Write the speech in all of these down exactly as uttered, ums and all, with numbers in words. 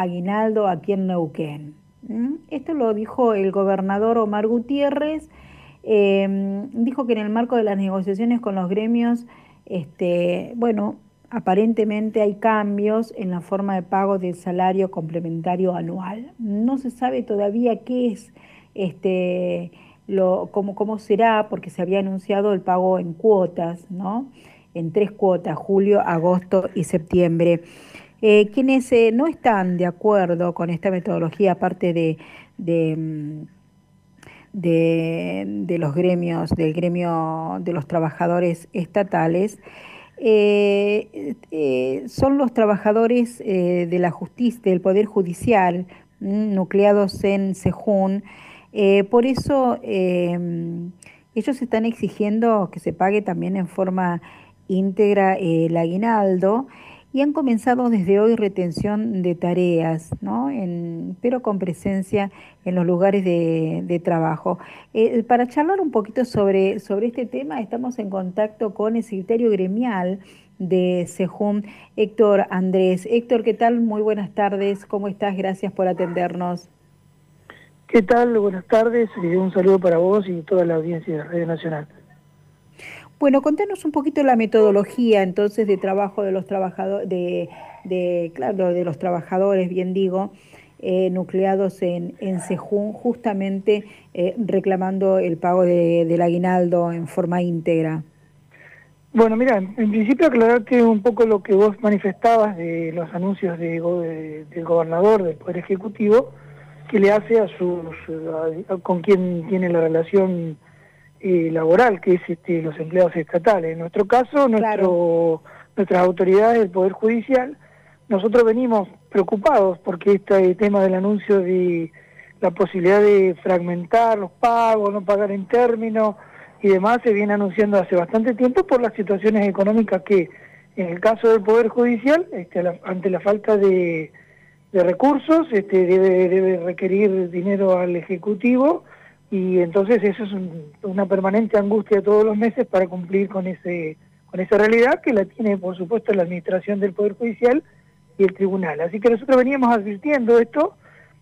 aguinaldo aquí en Neuquén. ¿Mm? Esto lo dijo el gobernador Omar Gutiérrez. Eh, dijo que en el marco de las negociaciones con los gremios, este, bueno, aparentemente hay cambios en la forma de pago del salario complementario anual. No se sabe todavía qué es, este, lo, cómo, cómo será, porque se había anunciado el pago en cuotas, ¿no? En tres cuotas, julio, agosto y septiembre. Eh, quienes eh, no están de acuerdo con esta metodología, aparte de, de, mm, de, de los gremios, del gremio de los trabajadores estatales, eh, eh, son los trabajadores eh, de la justicia, del Poder Judicial, mm, nucleados en Sejún. Eh, por eso eh, ellos están exigiendo que se pague también en forma íntegra eh, el aguinaldo y han comenzado desde hoy retención de tareas, ¿no? En, pero con presencia en los lugares de, de trabajo. Eh, para charlar un poquito sobre, sobre este tema, estamos en contacto con el secretario gremial de Sejún, Héctor Andrés. Héctor, ¿qué tal? Muy buenas tardes. ¿Cómo estás? Gracias por atendernos. ¿Qué tal? Buenas tardes. Eh, un saludo para vos y toda la audiencia de Radio Nacional. Bueno, contanos un poquito la metodología entonces de trabajo de los trabajadores, de, de, claro, de los trabajadores, bien digo, eh, nucleados en, en Sejún, justamente eh, reclamando el pago de, del aguinaldo en forma íntegra. Bueno, mira, en principio aclararte un poco lo que vos manifestabas de los anuncios de, de, del gobernador, del Poder Ejecutivo, que le hace a sus, a, a, con quien tiene la relación eh, laboral, que es este, los empleados estatales. En nuestro caso, nuestro, claro. nuestras autoridades del Poder Judicial, nosotros venimos preocupados porque este tema del anuncio de la posibilidad de fragmentar los pagos, no pagar en términos y demás, se viene anunciando hace bastante tiempo por las situaciones económicas que, en el caso del Poder Judicial, este, la, ante la falta de, de recursos, este, debe, debe requerir dinero al Ejecutivo, y entonces eso es un, una permanente angustia todos los meses para cumplir con ese con esa realidad que la tiene, por supuesto, la Administración del Poder Judicial y el Tribunal. Así que nosotros veníamos advirtiendo esto,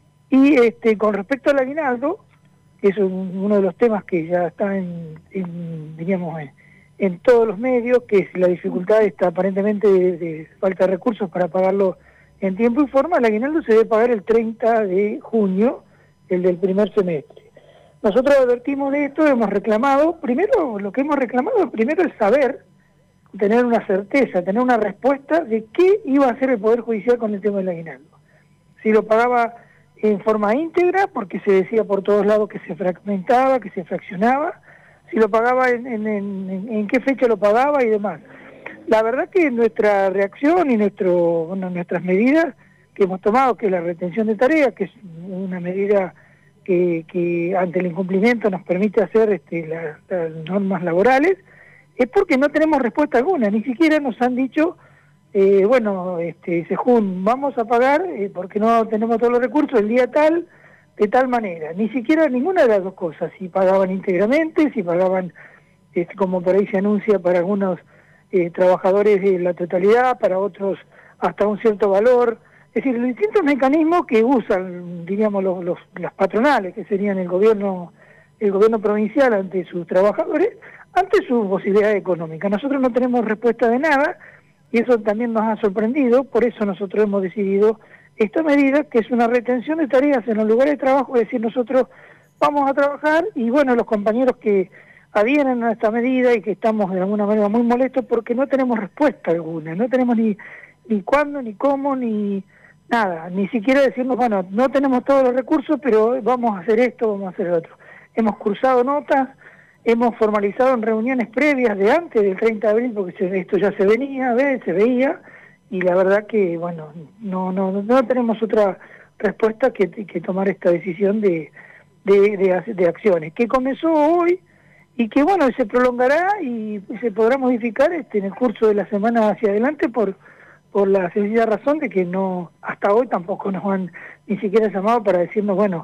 y este, con respecto al aguinaldo, que es un, uno de los temas que ya está en, en diríamos, en, en todos los medios, que es la dificultad está aparentemente de, de falta de recursos para pagarlo en tiempo y forma. El aguinaldo se debe pagar el treinta de junio, el del primer semestre. Nosotros advertimos de esto, hemos reclamado, primero, lo que hemos reclamado, primero es saber, tener una certeza, tener una respuesta de qué iba a hacer el Poder Judicial con el tema del aguinaldo. Si lo pagaba en forma íntegra, porque se decía por todos lados que se fragmentaba, que se fraccionaba, si lo pagaba, en, en, en, en qué fecha lo pagaba y demás. La verdad que nuestra reacción y nuestro, bueno, nuestras medidas que hemos tomado, que es la retención de tareas, que es una medida que, que ante el incumplimiento nos permite hacer este, las, las normas laborales, es porque no tenemos respuesta alguna, ni siquiera nos han dicho, eh, bueno, este, Sejún, vamos a pagar eh, porque no tenemos todos los recursos el día tal, de tal manera, ni siquiera ninguna de las dos cosas, si pagaban íntegramente, si pagaban, este, como por ahí se anuncia, para algunos eh, trabajadores de la totalidad, para otros hasta un cierto valor. Es decir, los distintos mecanismos que usan, diríamos, los, los, las patronales, que serían el gobierno, el gobierno provincial ante sus trabajadores, ante su posibilidad económica. Nosotros no tenemos respuesta de nada, y eso también nos ha sorprendido. Por eso nosotros hemos decidido esta medida, que es una retención de tareas en los lugares de trabajo, es decir, nosotros vamos a trabajar, y bueno, los compañeros que adhieren a esta medida y que estamos de alguna manera muy molestos porque no tenemos respuesta alguna, no tenemos ni, ni cuándo, ni cómo, ni nada, ni siquiera decirnos, bueno, no tenemos todos los recursos, pero vamos a hacer esto, vamos a hacer lo otro. Hemos cruzado notas, hemos formalizado en reuniones previas de antes del treinta de abril, porque se, esto ya se venía, ¿ves? Se veía, y la verdad que, bueno, no no no tenemos otra respuesta que, que tomar esta decisión de, de, de, de acciones, que comenzó hoy, y que, bueno, se prolongará y se podrá modificar este, en el curso de la semana hacia adelante por... por la sencilla razón de que no, hasta hoy tampoco nos han ni siquiera llamado para decirnos, bueno,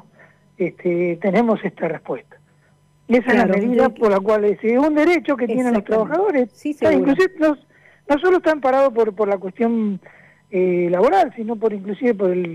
este, tenemos esta respuesta. Y esa claro, es la medida por la cual es un derecho que tienen los trabajadores. Sí, o sea, inclusive no, no solo están parados por, por la cuestión eh, laboral, sino por inclusive por el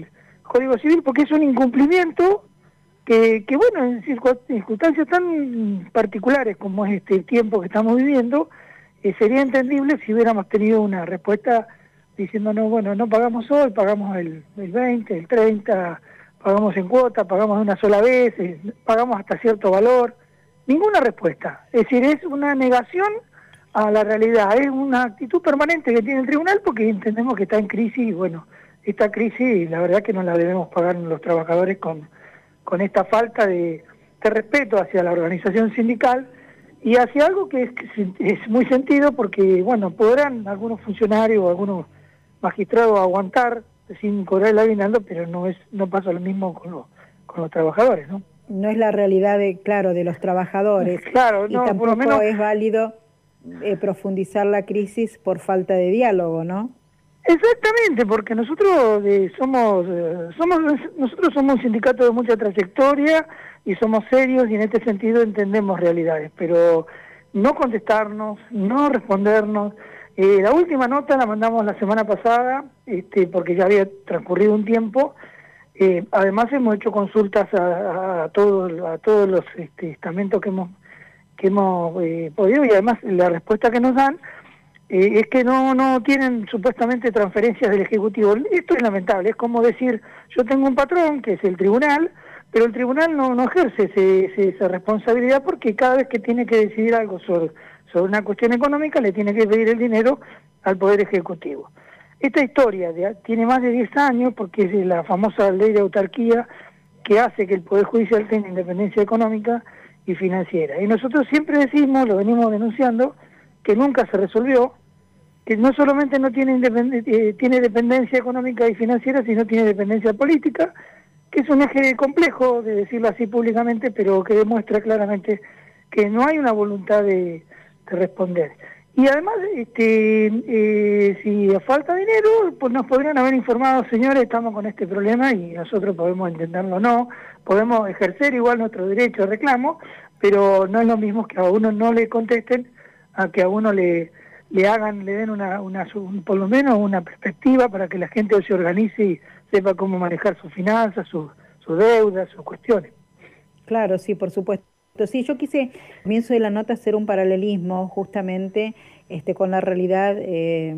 Código Civil porque es un incumplimiento que, que bueno, en circunstancias tan particulares como es este tiempo que estamos viviendo, eh, sería entendible si hubiéramos tenido una respuesta diciendo, no, bueno, no pagamos hoy, pagamos el, el veinte, el treinta, pagamos en cuota, pagamos de una sola vez, eh, pagamos hasta cierto valor. Ninguna respuesta. Es decir, es una negación a la realidad, es una actitud permanente que tiene el tribunal porque entendemos que está en crisis y bueno, esta crisis la verdad que no la debemos pagar los trabajadores con, con esta falta de, de respeto hacia la organización sindical y hacia algo que es, es muy sentido porque, bueno, podrán algunos funcionarios o algunos magistrados aguantar sin cobrar el aguinaldo, pero no es no pasa lo mismo con los, con los trabajadores, ¿no? No es la realidad, de claro, de los trabajadores. Claro, y no, tampoco por lo menos es válido eh, profundizar la crisis por falta de diálogo, ¿no? Exactamente, porque nosotros eh, somos, eh, somos nosotros somos un sindicato de mucha trayectoria y somos serios y en este sentido entendemos realidades, pero no contestarnos, no respondernos. Eh, la última nota la mandamos la semana pasada, este, porque ya había transcurrido un tiempo. Eh, además hemos hecho consultas a, a todos a todos los este, estamentos que hemos que hemos eh, podido y además la respuesta que nos dan eh, es que no no tienen supuestamente transferencias del Ejecutivo. Esto es lamentable, es como decir, yo tengo un patrón que es el tribunal, pero el tribunal no, no ejerce ese, ese, esa responsabilidad porque cada vez que tiene que decidir algo sobre, sobre una cuestión económica le tiene que pedir el dinero al Poder Ejecutivo. Esta historia de, tiene más de diez años porque es la famosa ley de autarquía que hace que el Poder Judicial tenga independencia económica y financiera. Y nosotros siempre decimos, lo venimos denunciando, que nunca se resolvió, que no solamente no tiene, independ eh, tiene dependencia económica y financiera, sino tiene dependencia política, que es un eje complejo, de decirlo así públicamente, pero que demuestra claramente que no hay una voluntad de, de responder. Y además, este, eh, si falta dinero, pues nos podrían haber informado, señores, estamos con este problema y nosotros podemos entenderlo o no, podemos ejercer igual nuestro derecho de reclamo, pero no es lo mismo que a uno no le contesten, a que a uno le, le hagan, le den una, una, por lo menos una perspectiva para que la gente se organice y sepa cómo manejar sus finanzas, sus su deudas, sus cuestiones. Claro, sí, por supuesto. Sí, yo quise, al comienzo de la nota, hacer un paralelismo justamente este, con la realidad eh,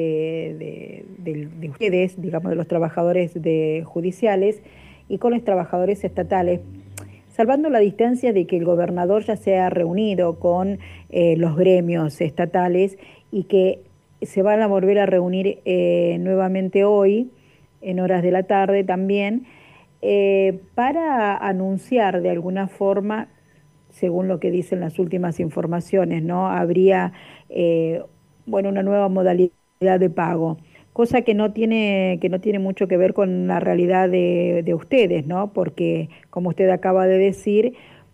de, de, de, de ustedes, digamos, de los trabajadores de judiciales y con los trabajadores estatales, salvando la distancia de que el gobernador ya se ha reunido con eh, los gremios estatales y que se van a volver a reunir eh, nuevamente hoy, en horas de la tarde también, eh, para anunciar de alguna forma, según lo que dicen las últimas informaciones, ¿no? Habría, eh, bueno, una nueva modalidad de pago, cosa que no tiene, que no tiene mucho que ver con la realidad de, de ustedes, ¿no? Porque, como usted acaba de decir,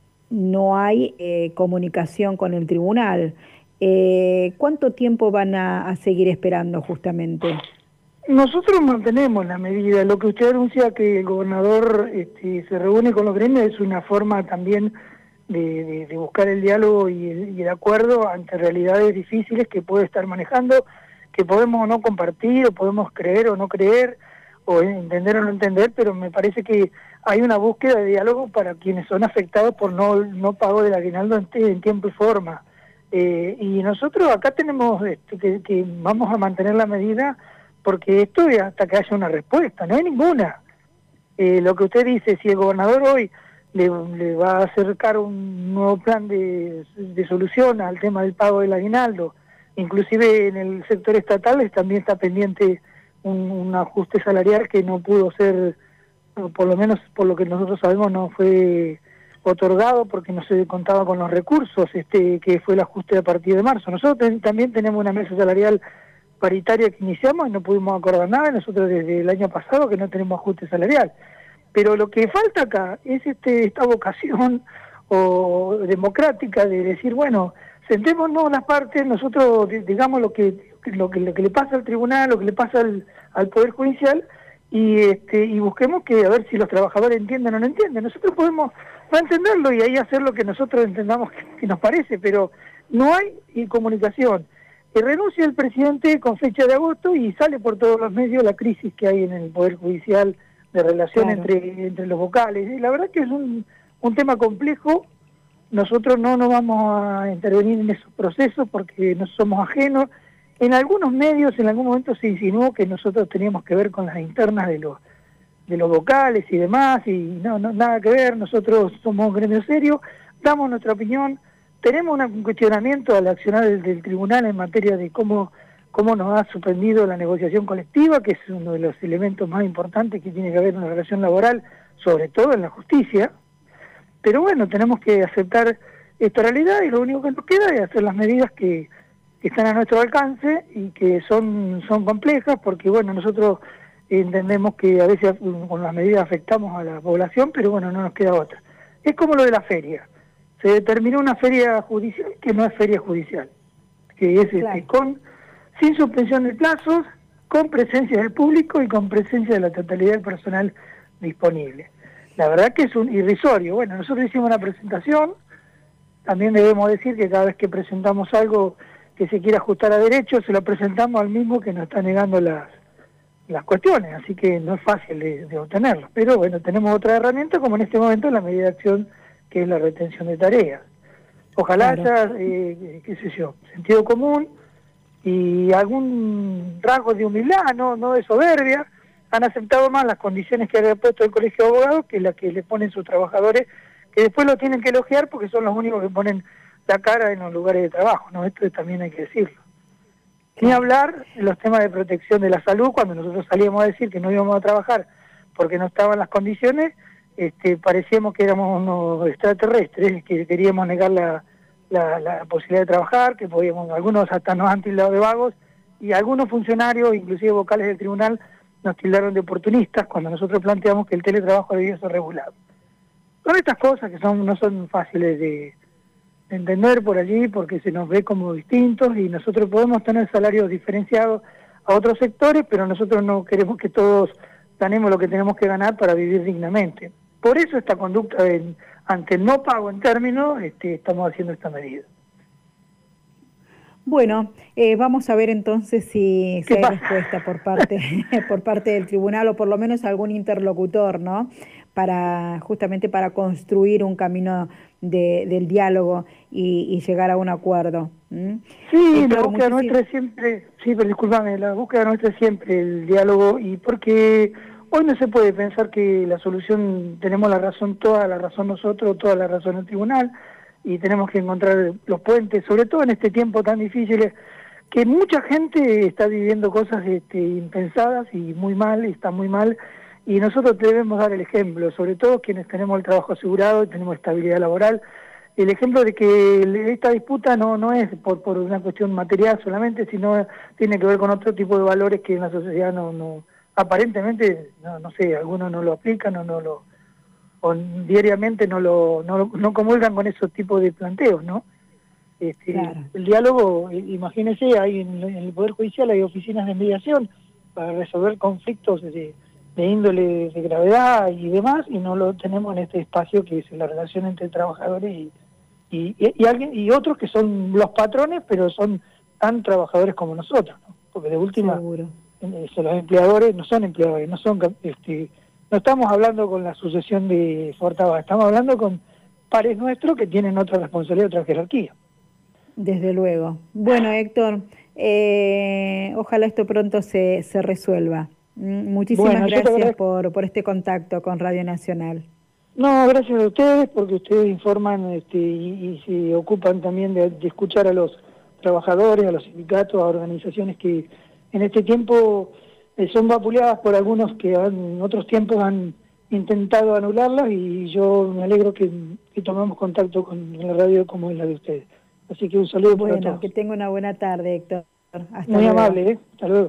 no hay eh, comunicación con el tribunal. Eh, ¿Cuánto tiempo van a, a seguir esperando justamente? Nosotros mantenemos la medida. Lo que usted anuncia que el gobernador este, se reúne con los gremios es una forma también De, de, de buscar el diálogo y el, y el acuerdo ante realidades difíciles que puede estar manejando, que podemos o no compartir, o podemos creer o no creer, o entender o no entender, pero me parece que hay una búsqueda de diálogo para quienes son afectados por no, no pago del aguinaldo en, en tiempo y forma. Eh, y nosotros acá tenemos este, que, que vamos a mantener la medida porque esto es hasta que haya una respuesta, no hay ninguna. Eh, lo que usted dice, si el gobernador hoy Le, le va a acercar un nuevo plan de, de solución al tema del pago del aguinaldo. Inclusive en el sector estatal también está pendiente un, un ajuste salarial que no pudo ser, por lo menos por lo que nosotros sabemos, no fue otorgado porque no se contaba con los recursos, este que fue el ajuste a partir de marzo. Nosotros ten, también tenemos una mesa salarial paritaria que iniciamos y no pudimos acordar nada. Nosotros desde el año pasado que no tenemos ajuste salarial. Pero lo que falta acá es este, esta vocación o democrática de decir, bueno, sentémonos las partes, nosotros digamos lo que lo que, lo que le pasa al tribunal, lo que le pasa al, al Poder Judicial y este y busquemos que a ver si los trabajadores entienden o no entienden. Nosotros podemos no entenderlo y ahí hacer lo que nosotros entendamos que, que nos parece, pero no hay comunicación. Y renuncia el presidente con fecha de agosto y sale por todos los medios la crisis que hay en el Poder Judicial de relación Claro. entre, entre los vocales. Y la verdad que es un, un tema complejo. Nosotros no nos vamos a intervenir en esos procesos porque no somos ajenos. En algunos medios en algún momento se insinuó que nosotros teníamos que ver con las internas de los de los vocales y demás, y no, no nada que ver. Nosotros somos un gremio serio, damos nuestra opinión, tenemos una- un cuestionamiento al accionar del, del tribunal en materia de cómo, cómo nos ha suspendido la negociación colectiva, que es uno de los elementos más importantes que tiene que haber en una relación laboral, sobre todo en la justicia. Pero bueno, tenemos que aceptar esta realidad y lo único que nos queda es hacer las medidas que, que están a nuestro alcance y que son, son complejas, porque bueno, nosotros entendemos que a veces con las medidas afectamos a la población, pero bueno, no nos queda otra. Es como lo de la feria. Se determinó una feria judicial que no es feria judicial, que es este, Claro. con sin suspensión de plazos, con presencia del público y con presencia de la totalidad del personal disponible. La verdad que es un irrisorio. Bueno, nosotros hicimos una presentación, también debemos decir que cada vez que presentamos algo que se quiera ajustar a derecho, se lo presentamos al mismo que nos está negando las, las cuestiones, así que no es fácil de, de obtenerlo. Pero bueno, tenemos otra herramienta, como en este momento la medida de acción, que es la retención de tareas. Ojalá Claro. haya, eh, qué sé yo, sentido común y algún rasgo de humildad, no, no de soberbia. Han aceptado más las condiciones que había puesto el Colegio de Abogados que las que le ponen sus trabajadores, que después lo tienen que elogiar porque son los únicos que ponen la cara en los lugares de trabajo, ¿no? Esto también hay que decirlo. Ni Claro. hablar de los temas de protección de la salud, cuando nosotros salíamos a decir que no íbamos a trabajar porque no estaban las condiciones, este, parecíamos que éramos unos extraterrestres, que queríamos negar la, la, la posibilidad de trabajar, que podíamos, algunos hasta nos han tildado de vagos, y algunos funcionarios, inclusive vocales del tribunal, nos tildaron de oportunistas cuando nosotros planteamos que el teletrabajo debía ser regulado. Son estas cosas que son no son fáciles de entender por allí porque se nos ve como distintos y nosotros podemos tener salarios diferenciados a otros sectores, pero nosotros no queremos que todos ganemos lo que tenemos que ganar para vivir dignamente. Por eso esta conducta de, ante el no pago en términos, este, estamos haciendo esta medida. Bueno, eh, vamos a ver entonces si, si ¿Qué hay pasa? respuesta por parte, por parte del tribunal o por lo menos algún interlocutor, ¿no? Para, justamente para construir un camino de, del diálogo y, y llegar a un acuerdo. ¿Mm? Sí, la Héctor, búsqueda muchísimas nuestra es siempre, sí, pero discúlpame, la búsqueda nuestra es siempre el diálogo, y porque hoy no se puede pensar que la solución, tenemos la razón, toda la razón nosotros, toda la razón el tribunal, y tenemos que encontrar los puentes, sobre todo en este tiempo tan difícil, que mucha gente está viviendo cosas este, impensadas y muy mal, y está muy mal, y nosotros debemos dar el ejemplo, sobre todo quienes tenemos el trabajo asegurado y tenemos estabilidad laboral, el ejemplo de que esta disputa no no es por, por una cuestión material solamente, sino tiene que ver con otro tipo de valores que en la sociedad no, no aparentemente, no, no sé, algunos no lo aplican o no lo o diariamente no lo no, no comulgan con esos tipos de planteos, ¿no? Este, claro. el diálogo, imagínense, hay en, en el Poder Judicial hay oficinas de mediación para resolver conflictos de, de índole de gravedad y demás, y no lo tenemos en este espacio que es la relación entre trabajadores y, y, y, y alguien y otros que son los patrones, pero son tan trabajadores como nosotros, ¿no? Porque de última, Seguro. eh, los empleadores no son empleadores, no son este, no estamos hablando con la sucesión de Fortava, estamos hablando con pares nuestros que tienen otra responsabilidad, otra jerarquía. Desde luego. Bueno, Héctor, eh, ojalá esto pronto se, se resuelva. Mm, Muchísimas Bueno, yo te gracias agradezco. por, por este contacto con Radio Nacional. No, gracias a ustedes, porque ustedes informan este, y, y se ocupan también de, de escuchar a los trabajadores, a los sindicatos, a organizaciones que en este tiempo eh, son vapuleadas por algunos que en otros tiempos han intentado anularlas, y yo me alegro que, que tomemos contacto con la radio como es la de ustedes. Así que un saludo para Bueno, todos. que tenga una buena tarde, Héctor. Hasta Muy luego. amable, ¿eh? Hasta luego.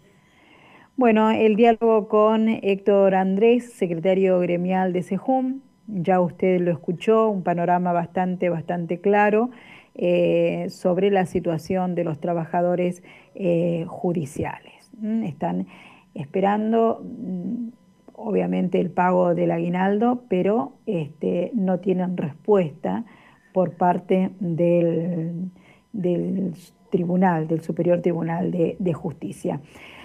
Bueno, el diálogo con Héctor Andrés, secretario gremial de SEJUM, ya usted lo escuchó, un panorama bastante, bastante claro eh, sobre la situación de los trabajadores eh, judiciales. ¿Mm? Están esperando, mm, obviamente, el pago del aguinaldo, pero este, no tienen respuesta por parte del, del tribunal, del Superior Tribunal de, de Justicia.